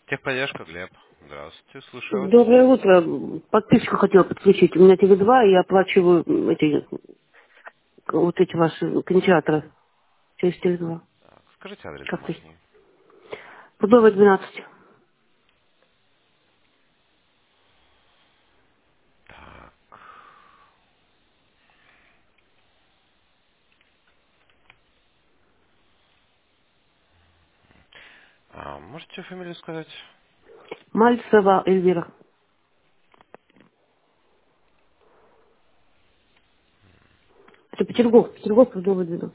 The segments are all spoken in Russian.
Техподдержка, Глеб. Здравствуйте, слушаю вас. Доброе утро. Подписку хотела подключить. У меня Теле2, и я оплачиваю вот эти ваши кинотеатры через Теле2. Так, скажите адрес Как-то. домашний. Пудовая 12. Так, можете фамилию сказать? Мальцева Эльвира. Это Петергоф. Петергоф, Пудовая 12.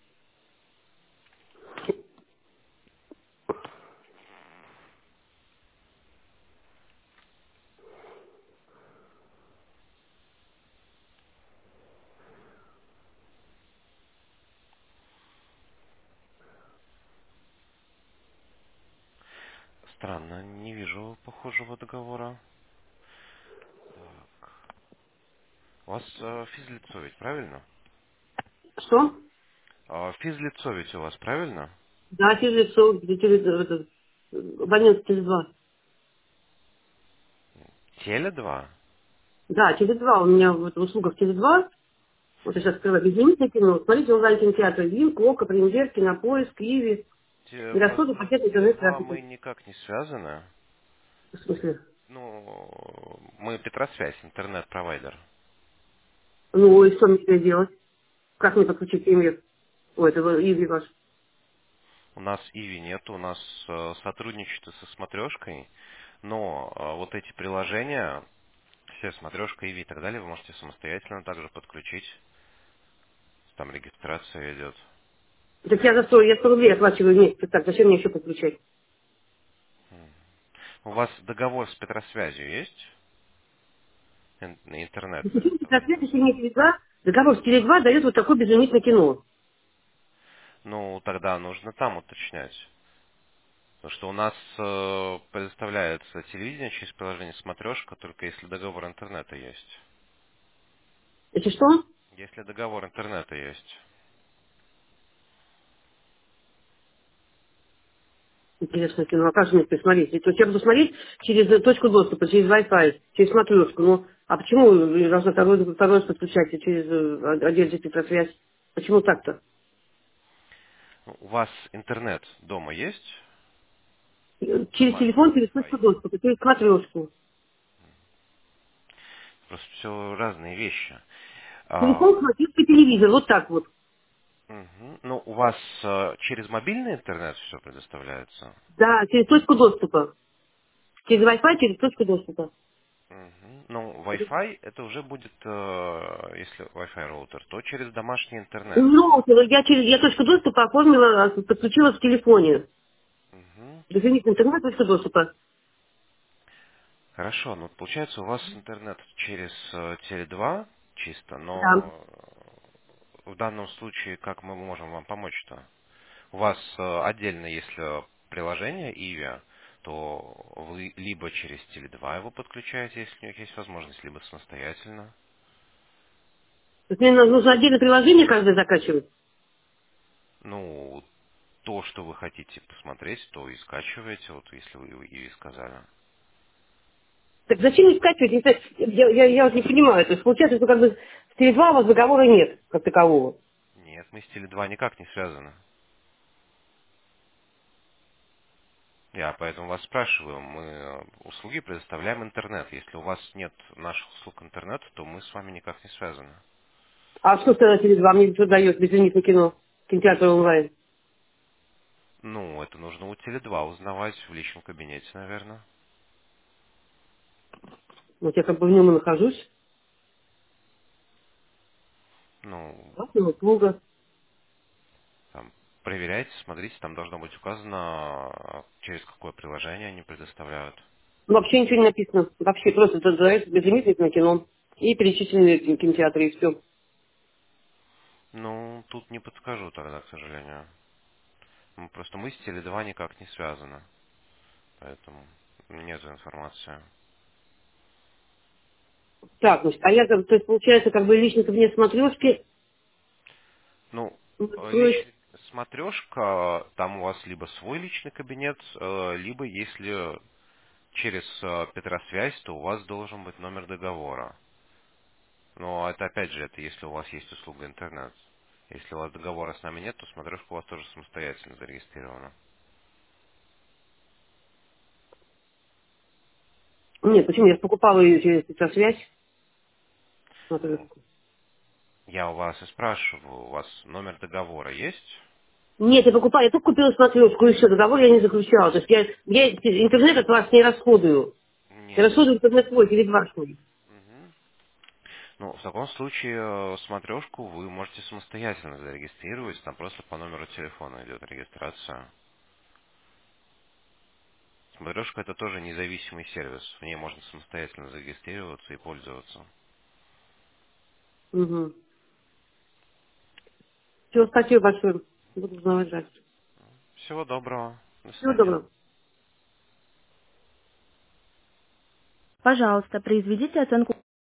Странно, не вижу похожего договора. Так. У вас физлицо ведь, правильно? Что? Физлицо ведь у вас, правильно? Да, Теле2, абонент Теле2. Теле2? Да, Теле2. У меня вот в услугах Теле2. Вот я сейчас открываю безлимитное кино. Смотрите, онлайн-кинотеатры. Винк, Ока, Премьер, Кинопоиск, Иви. И Просто расходы с пакет Теле2 мы интернет-трафика. никак не связаны. В смысле? Ну, мы Петросвязь, интернет-провайдер. Ну, и что мне теперь делать? Как мне подключить Премьер? Ой, это Иви ваш. У нас Иви нет, у нас сотрудничество со смотрешкой, но вот эти приложения, все смотрешка, Иви и так далее, вы можете самостоятельно также подключить. Там регистрация идет. Так я 100 рублей оплачиваю в месяц. Так, зачем мне еще подключать? У вас договор с Петросвязью есть? На интернет? И почему на свете, если не Теле2, договор с Теле2 дает вот такое безлимитное кино? Ну, тогда нужно там уточнять. Потому что у нас предоставляется телевидение через приложение смотрешка, только если договор интернета есть. Если что? Если договор интернета есть. Интересное кино. А как же мне присмотреть? То есть я буду смотреть через точку доступа, через Wi-Fi, через смотрешку. Ну, а почему я должна второй раз подключать через отдельную Петросвязь? Почему так-то? У вас интернет дома есть? Через Домашний телефон, через точку Wi-Fi. доступа, через смотрешку. Просто все разные вещи. Телефон, смотрешка, телевизор. Вот так вот. Мгм. Ну, у вас через мобильный интернет все предоставляется? Да, через точку доступа. Через Wi-Fi, через точку доступа. Мгм. Ну, Wi-Fi это уже будет, если Wi-Fi роутер, то через домашний интернет. Ну, я точку доступа оформила, подключила в телефоне. Мгм. Дозвонить интернет, точку доступа. Хорошо, ну получается у вас интернет через Теле2 чисто, Да. но в данном случае как мы можем вам помочь-то? У вас отдельно, если приложение Иви, то вы либо через Теле2 его подключаете, если у них есть возможность, либо самостоятельно. То есть мне нужно отдельное приложение каждое закачивать. Ну, то, что вы хотите посмотреть, то и скачиваете, вот если вы Иви сказали. Так зачем мне скачивать, если я вот не понимаю. То есть получается, что как бы в Теле2 у вас договора нет, как такового. Нет, мы с Теле2 никак не связаны. Я поэтому вас спрашиваю, мы услуги предоставляем интернет. Если у вас нет наших услуг интернета, то мы с вами никак не связаны. А что тогда Теле2 мне что дает безлимитное кино? Кинотеатр онлайн. Ну, это нужно у Теле2 узнавать в личном кабинете, наверное. Вот я как бы в нем и нахожусь. Ну, Классная услуга. там, проверяйте, смотрите, там должно быть указано, через какое приложение они предоставляют. Вообще ничего не написано. Вообще просто дает безлимитное кино. И перечисленные кинотеатры, и все. Ну, тут не подскажу тогда, к сожалению. Просто мы с Теле2 никак не связаны, поэтому нет информации. Так, значит, а я, то есть, получается, как бы личный кабинет смотрешки Ну, строить. Смотрешка, там у вас либо свой личный кабинет, либо если через Петросвязь, то у вас должен быть номер договора. Но это опять же, это если у вас есть услуга интернет. Если у вас договора с нами нет, то смотрешка у вас тоже самостоятельно зарегистрирована. Нет, почему? Я же покупала ее через связь. Я у вас и спрашиваю, у вас номер договора есть? Нет, я покупала, я только купила смотрешку, и все, договор я не заключала. То есть я интернет от вас не расходую. Я Нет. расходую интернет свой, телебашный. Мгм. Ну, в таком случае смотрешку вы можете самостоятельно зарегистрировать, там просто по номеру телефона идет регистрация. Смотрешка это тоже независимый сервис, в ней можно самостоятельно зарегистрироваться и пользоваться. Угу. Все, спасибо большое. Буду узнавать дальше. Всего доброго, до Всего свидания. доброго. Пожалуйста, произведите оценку